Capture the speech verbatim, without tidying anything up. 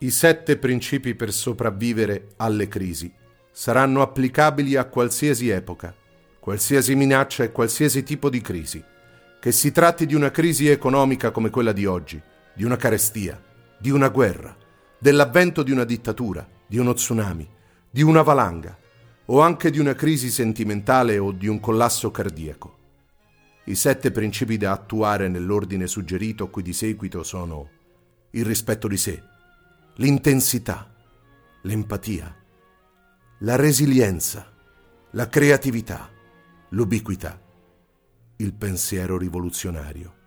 I sette principi per sopravvivere alle crisi saranno applicabili a qualsiasi epoca, qualsiasi minaccia e qualsiasi tipo di crisi. Che si tratti di una crisi economica come quella di oggi, di una carestia, di una guerra, dell'avvento di una dittatura, di uno tsunami, di una valanga, o anche di una crisi sentimentale o di un collasso cardiaco. I sette principi da attuare nell'ordine suggerito qui di seguito sono il rispetto di sé, l'intensità, l'empatia, la resilienza, la creatività, l'ubiquità, il pensiero rivoluzionario.